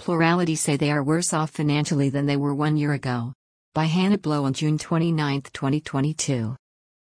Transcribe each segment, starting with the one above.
plurality say they are worse off financially than they were 1 year ago. By Hannah Blow on June 29, 2022.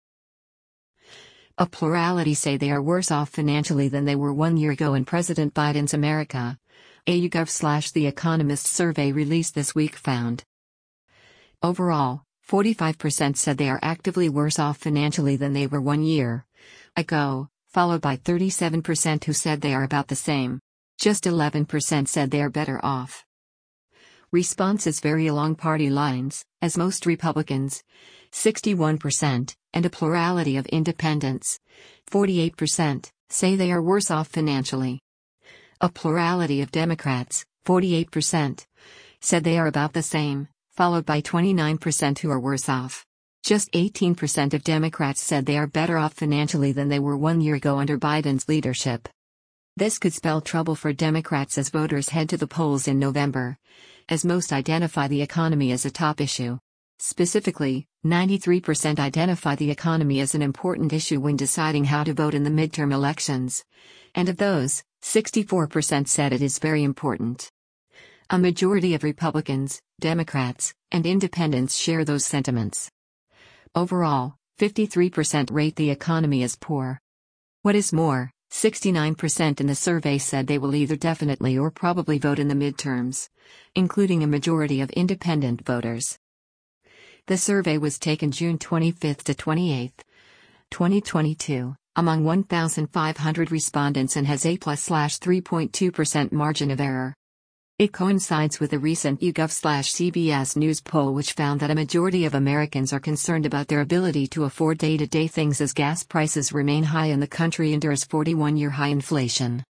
A plurality say they are worse off financially than they were 1 year ago in President Biden's America. A YouGov/The Economist survey released this week found. Overall, 45% said they are actively worse off financially than they were 1 year ago, followed by 37% who said they are about the same. Just 11% said they are better off. Responses vary along party lines, as most Republicans, 61%, and a plurality of independents, 48%, say they are worse off financially. A plurality of Democrats, 48%, said they are about the same, followed by 29% who are worse off. Just 18% of Democrats said they are better off financially than they were 1 year ago under Biden's leadership. This could spell trouble for Democrats as voters head to the polls in November, as most identify the economy as a top issue. Specifically, 93% identify the economy as an important issue when deciding how to vote in the midterm elections. And of those, 64% said it is very important. A majority of Republicans, Democrats, and Independents share those sentiments. Overall, 53% rate the economy as poor. What is more, 69% in the survey said they will either definitely or probably vote in the midterms, including a majority of independent voters. The survey was taken June 25 to 28, 2022, among 1,500 respondents and has A+/3.2% margin of error. It coincides with a recent YouGov/CBS News poll which found that a majority of Americans are concerned about their ability to afford day-to-day things as gas prices remain high and the country endures 41-year high inflation.